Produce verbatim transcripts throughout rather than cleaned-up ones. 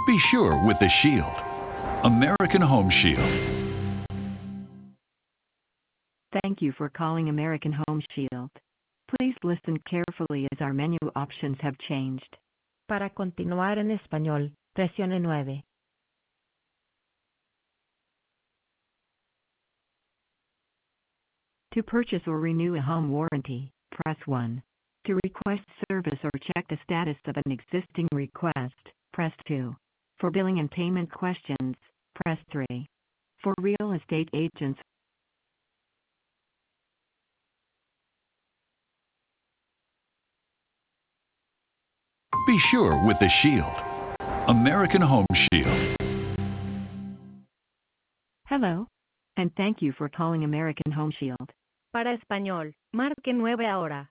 Be sure with the Shield. American Home Shield. Thank you for calling American Home Shield. Please listen carefully as our menu options have changed. Para continuar en español, presione nueve. To purchase or renew a home warranty, press one. To request service or check the status of an existing request, press two. For billing and payment questions, press three. For real estate agents, Be sure with the Shield. American Home Shield. hello, and thank you for calling American Home Shield. Para español, marque nueve ahora.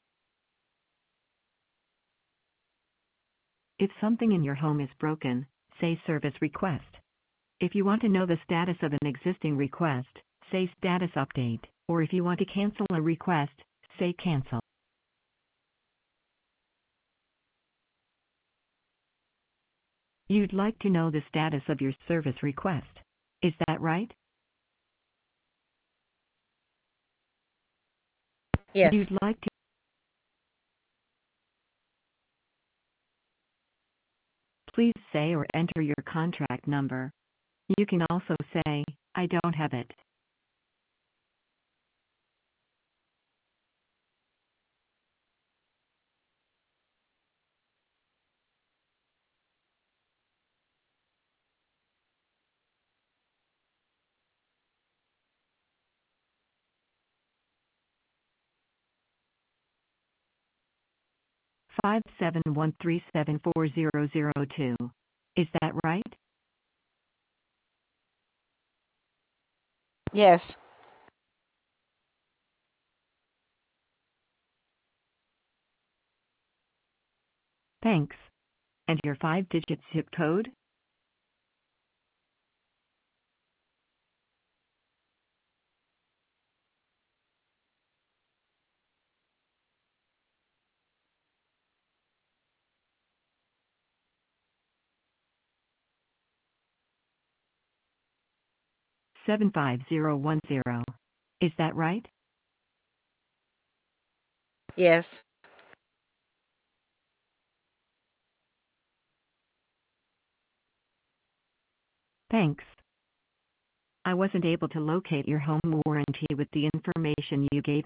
If something in your home is broken, say service request. If you want to know the status of an existing request, say status update, or if you want to cancel a request, say cancel. You'd like to know the status of your service request. Is that right? Yes. You'd like to Please say or enter your contract number. You can also say, I don't have it. five seven one three seven four zero zero two. Is that right? Yes. Thanks. And your five-digit zip code? seven five zero one zero. Is that right? Yes. Thanks. I wasn't able to locate your home warranty with the information you gave